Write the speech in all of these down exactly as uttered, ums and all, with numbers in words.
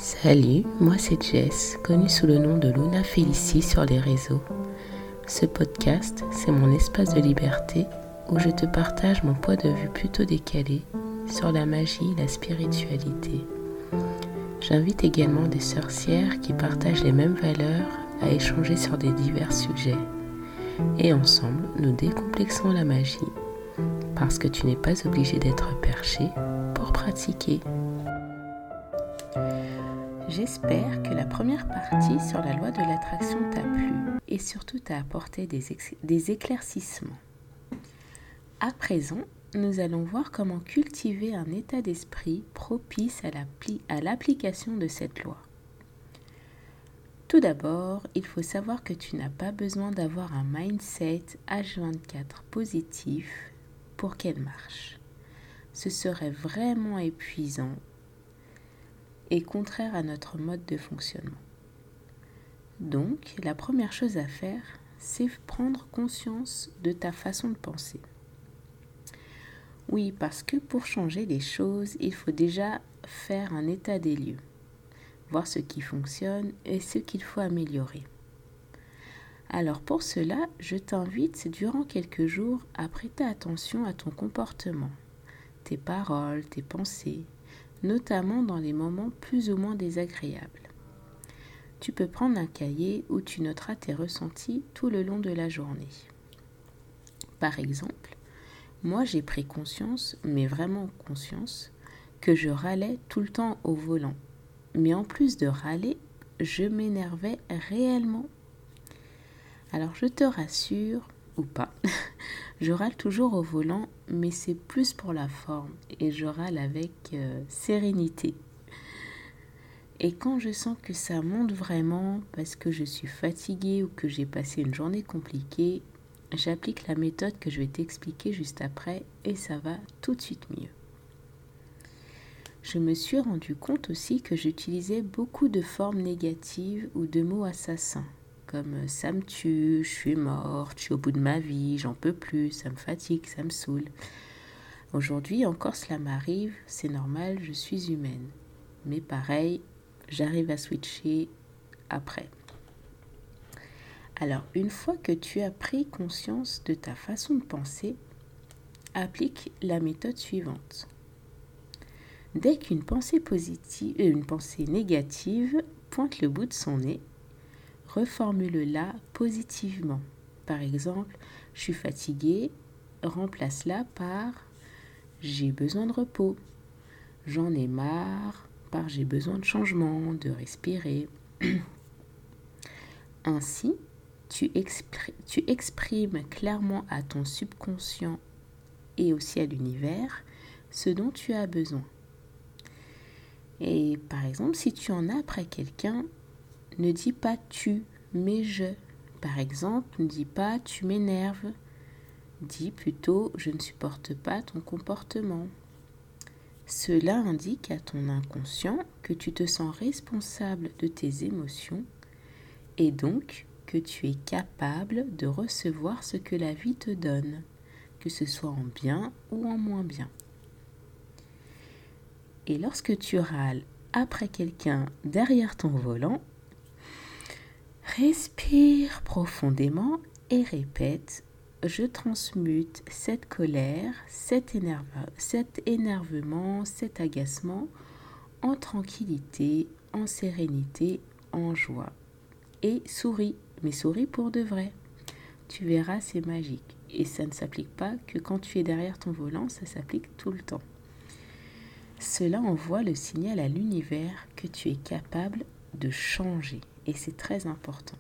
Salut, moi c'est Jess, connue sous le nom de Luna Felici sur les réseaux. Ce podcast, c'est mon espace de liberté où je te partage mon point de vue plutôt décalé sur la magie et la spiritualité. J'invite également des sorcières qui partagent les mêmes valeurs à échanger sur des divers sujets. Et ensemble, nous décomplexons la magie parce que tu n'es pas obligé d'être perché pour pratiquer. J'espère que la première partie sur la loi de l'attraction t'a plu et surtout t'a apporté des, ex- des éclaircissements. À présent, nous allons voir comment cultiver un état d'esprit propice à, l'appli- à l'application de cette loi. Tout d'abord, il faut savoir que tu n'as pas besoin d'avoir un mindset H vingt-quatre positif pour qu'elle marche. Ce serait vraiment épuisant et contraire à notre mode de fonctionnement. Donc, la première chose à faire, c'est prendre conscience de ta façon de penser. Oui, parce que pour changer les choses, il faut déjà faire un état des lieux, voir ce qui fonctionne et ce qu'il faut améliorer. Alors pour cela, je t'invite durant quelques jours à prêter attention à ton comportement, tes paroles, tes pensées, notamment dans les moments plus ou moins désagréables. Tu peux prendre un cahier où tu noteras tes ressentis tout le long de la journée. Par exemple, moi j'ai pris conscience, mais vraiment conscience, que je râlais tout le temps au volant. Mais en plus de râler, je m'énervais réellement. Alors je te rassure, ou pas, je râle toujours au volant, mais c'est plus pour la forme et je râle avec euh, sérénité. Et quand je sens que ça monte vraiment parce que je suis fatiguée ou que j'ai passé une journée compliquée, j'applique la méthode que je vais t'expliquer juste après et ça va tout de suite mieux. Je me suis rendu compte aussi que j'utilisais beaucoup de formes négatives ou de mots assassins, comme ça me tue, je suis morte, je suis au bout de ma vie, j'en peux plus, ça me fatigue, ça me saoule. Aujourd'hui encore cela m'arrive, c'est normal, je suis humaine. Mais pareil, j'arrive à switcher après. Alors, une fois que tu as pris conscience de ta façon de penser, applique la méthode suivante. Dès qu'une pensée positive, euh, une pensée négative pointe le bout de son nez, reformule-la positivement. Par exemple, je suis fatiguée, remplace-la par j'ai besoin de repos, j'en ai marre, par j'ai besoin de changement, de respirer. Ainsi, tu, expri- tu exprimes clairement à ton subconscient et aussi à l'univers ce dont tu as besoin. Et par exemple, si tu en as après quelqu'un, ne dis pas tu, mais je. Par exemple, ne dis pas tu m'énerves. Dis plutôt je ne supporte pas ton comportement. Cela indique à ton inconscient que tu te sens responsable de tes émotions et donc que tu es capable de recevoir ce que la vie te donne, que ce soit en bien ou en moins bien. Et lorsque tu râles après quelqu'un derrière ton volant, respire profondément et répète « Je transmute cette colère, cet, énerve, cet énervement, cet agacement en tranquillité, en sérénité, en joie. » Et souris, mais souris pour de vrai. Tu verras, c'est magique. Et ça ne s'applique pas que quand tu es derrière ton volant, ça s'applique tout le temps. Cela envoie le signal à l'univers que tu es capable de changer. Et c'est très important.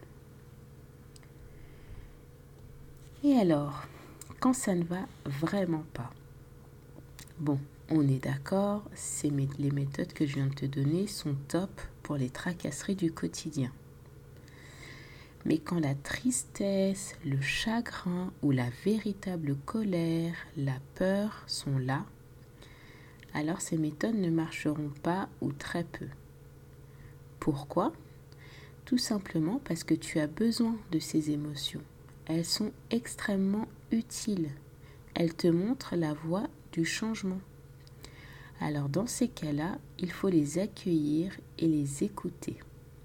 Et alors, quand ça ne va vraiment pas? Bon, on est d'accord, c'est les méthodes que je viens de te donner sont top pour les tracasseries du quotidien. Mais quand la tristesse, le chagrin ou la véritable colère, la peur sont là, alors ces méthodes ne marcheront pas ou très peu. Pourquoi? Tout simplement parce que tu as besoin de ces émotions. Elles sont extrêmement utiles. Elles te montrent la voie du changement. Alors dans ces cas-là, il faut les accueillir et les écouter.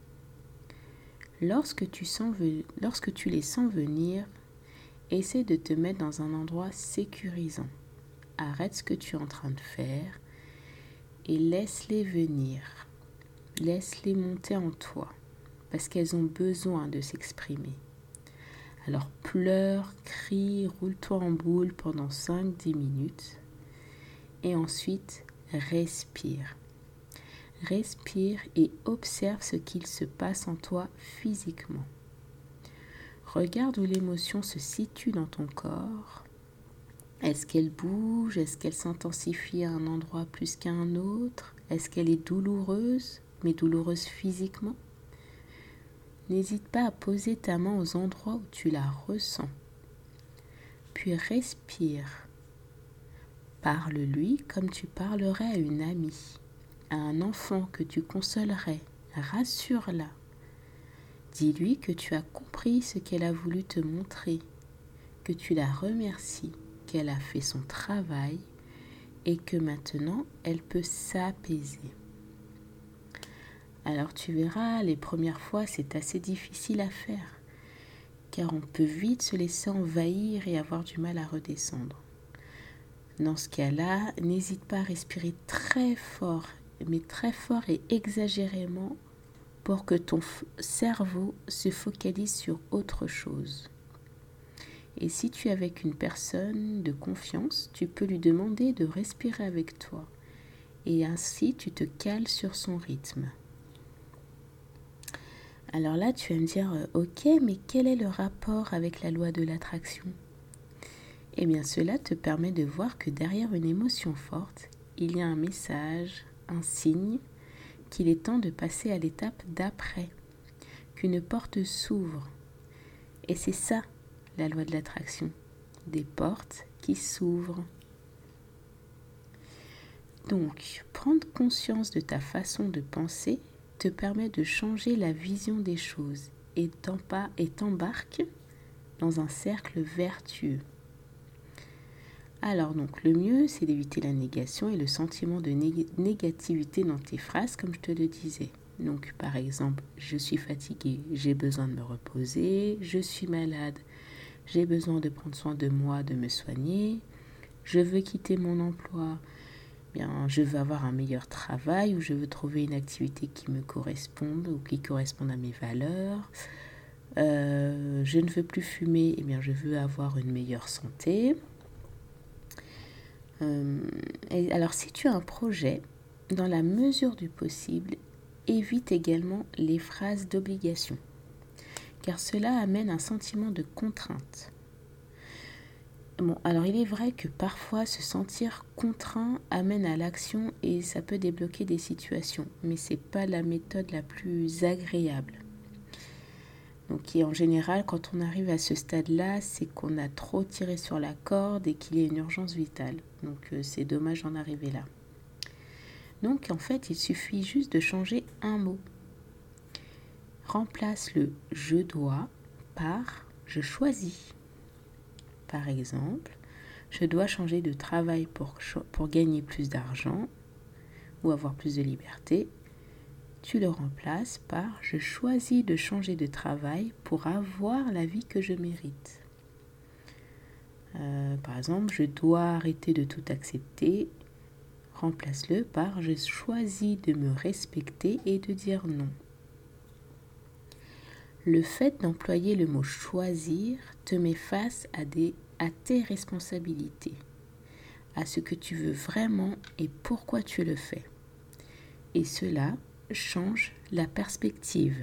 Lorsque tu, sens, lorsque tu les sens venir, essaie de te mettre dans un endroit sécurisant. Arrête ce que tu es en train de faire et laisse-les venir. Laisse-les monter en toi parce qu'elles ont besoin de s'exprimer. Alors pleure, crie, roule-toi en boule pendant cinq à dix minutes et ensuite respire. Respire et observe ce qu'il se passe en toi physiquement. Regarde où l'émotion se situe dans ton corps. Est-ce qu'elle bouge? Est-ce qu'elle s'intensifie à un endroit plus qu'à un autre? Est-ce qu'elle est douloureuse, mais douloureuse physiquement? N'hésite pas à poser ta main aux endroits où tu la ressens. Puis respire. Parle-lui comme tu parlerais à une amie, à un enfant que tu consolerais. Rassure-la. Dis-lui que tu as compris ce qu'elle a voulu te montrer, que tu la remercies, qu'elle a fait son travail et que maintenant elle peut s'apaiser. Alors tu verras, les premières fois c'est assez difficile à faire car on peut vite se laisser envahir et avoir du mal à redescendre. Dans ce cas-là, n'hésite pas à respirer très fort, mais très fort et exagérément pour que ton cerveau se focalise sur autre chose. Et si tu es avec une personne de confiance, tu peux lui demander de respirer avec toi. Et ainsi, tu te cales sur son rythme. Alors là, tu vas me dire, ok, mais quel est le rapport avec la loi de l'attraction? Eh bien, cela te permet de voir que derrière une émotion forte, il y a un message, un signe, qu'il est temps de passer à l'étape d'après, qu'une porte s'ouvre. Et c'est ça, la loi de l'attraction, des portes qui s'ouvrent. Donc, prendre conscience de ta façon de penser te permet de changer la vision des choses et t'embarque dans un cercle vertueux. Alors donc, le mieux, c'est d'éviter la négation et le sentiment de nég- négativité dans tes phrases, comme je te le disais. Donc, par exemple, je suis fatiguée, j'ai besoin de me reposer, je suis malade, j'ai besoin de prendre soin de moi, de me soigner, je veux quitter mon emploi, bien, je veux avoir un meilleur travail ou je veux trouver une activité qui me corresponde ou qui corresponde à mes valeurs. Euh, je ne veux plus fumer, eh bien, je veux avoir une meilleure santé. Euh, et alors, si tu as un projet, dans la mesure du possible, évite également les phrases d'obligation, car cela amène un sentiment de contrainte. Bon, alors il est vrai que parfois se sentir contraint amène à l'action et ça peut débloquer des situations, mais ce n'est pas la méthode la plus agréable. Donc et en général, quand on arrive à ce stade-là, c'est qu'on a trop tiré sur la corde et qu'il y a une urgence vitale. Donc euh, c'est dommage d'en arriver là. Donc en fait, il suffit juste de changer un mot. Remplace le « je dois » par « je choisis ». Par exemple, je dois changer de travail pour, pour gagner plus d'argent ou avoir plus de liberté. Tu le remplaces par « je choisis de changer de travail pour avoir la vie que je mérite ». Euh, par exemple, je dois arrêter de tout accepter. Remplace-le par « je choisis de me respecter et de dire non ». Le fait d'employer le mot « choisir » te met face à, des, à tes responsabilités, à ce que tu veux vraiment et pourquoi tu le fais. Et cela change la perspective.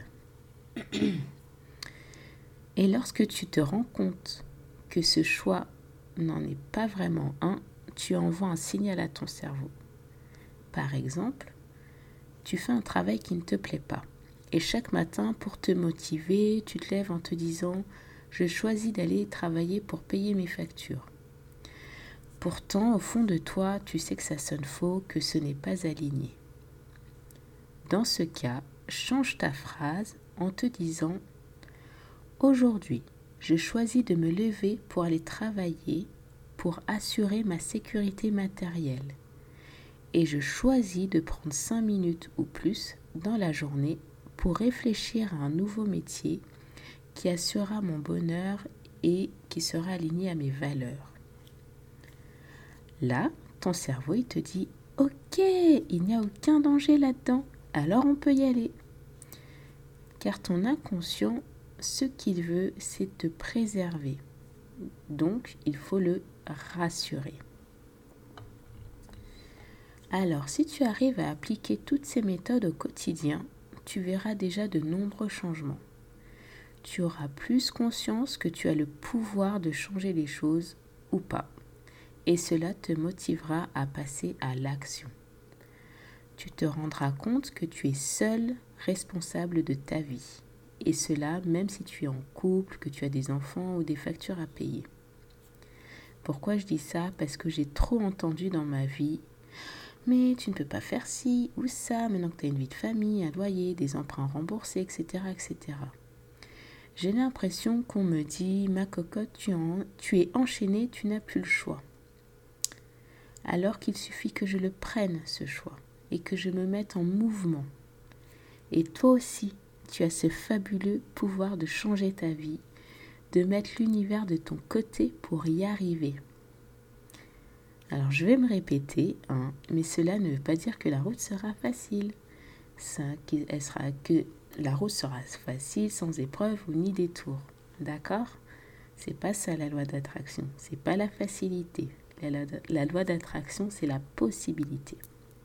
Et lorsque tu te rends compte que ce choix n'en est pas vraiment un, tu envoies un signal à ton cerveau. Par exemple, tu fais un travail qui ne te plaît pas. Et chaque matin, pour te motiver, tu te lèves en te disant « je choisis d'aller travailler pour payer mes factures ». Pourtant, au fond de toi, tu sais que ça sonne faux, que ce n'est pas aligné. Dans ce cas, change ta phrase en te disant « aujourd'hui, je choisis de me lever pour aller travailler pour assurer ma sécurité matérielle. et je choisis de prendre cinq minutes ou plus dans la journée pour réfléchir à un nouveau métier qui assurera mon bonheur et qui sera aligné à mes valeurs. Là, ton cerveau, il te dit « Ok, il n'y a aucun danger là-dedans, alors on peut y aller. » Car ton inconscient, ce qu'il veut, c'est te préserver. Donc, il faut le rassurer. Alors, si tu arrives à appliquer toutes ces méthodes au quotidien, tu verras déjà de nombreux changements. Tu auras plus conscience que tu as le pouvoir de changer les choses ou pas. Et cela te motivera à passer à l'action. Tu te rendras compte que tu es seul responsable de ta vie. Et cela même si tu es en couple, que tu as des enfants ou des factures à payer. Pourquoi je dis ça? Parce que j'ai trop entendu dans ma vie « Mais tu ne peux pas faire ci ou ça, maintenant que tu as une vie de famille, un loyer, des emprunts remboursés, et cetera et cetera » J'ai l'impression qu'on me dit « Ma cocotte, tu, en, tu es enchaînée, tu n'as plus le choix. » Alors qu'il suffit que je le prenne, ce choix, et que je me mette en mouvement. Et toi aussi, tu as ce fabuleux pouvoir de changer ta vie, de mettre l'univers de ton côté pour y arriver. Alors je vais me répéter, hein, mais cela ne veut pas dire que la route sera facile. Ça, elle sera que la route sera facile, sans épreuve ou ni détour. D'accord? C'est pas ça la loi d'attraction. C'est pas la facilité. La, la, la loi d'attraction, c'est la possibilité.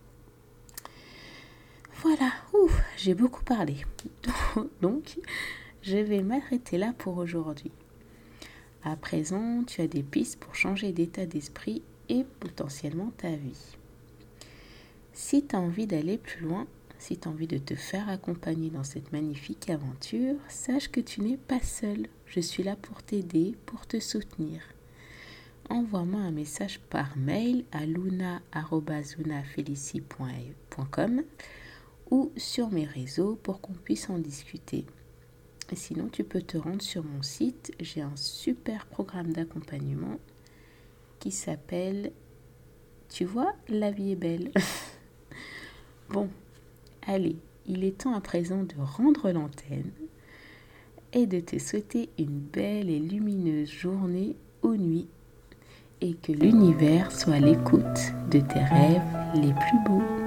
Voilà, ouf, j'ai beaucoup parlé. Donc, je vais m'arrêter là pour aujourd'hui. À présent, tu as des pistes pour changer d'état d'esprit et potentiellement ta vie. Si tu as envie d'aller plus loin, si tu as envie de te faire accompagner dans cette magnifique aventure, sache que tu n'es pas seul. Je suis là pour t'aider, pour te soutenir. Envoie-moi un message par mail à luna arobase lunafelici point com ou sur mes réseaux pour qu'on puisse en discuter. Et sinon, tu peux te rendre sur mon site. J'ai un super programme d'accompagnement qui s'appelle « Tu vois, la vie est belle ». Bon, allez, il est temps à présent de rendre l'antenne et de te souhaiter une belle et lumineuse journée ou nuit et que l'univers soit à l'écoute de tes rêves les plus beaux.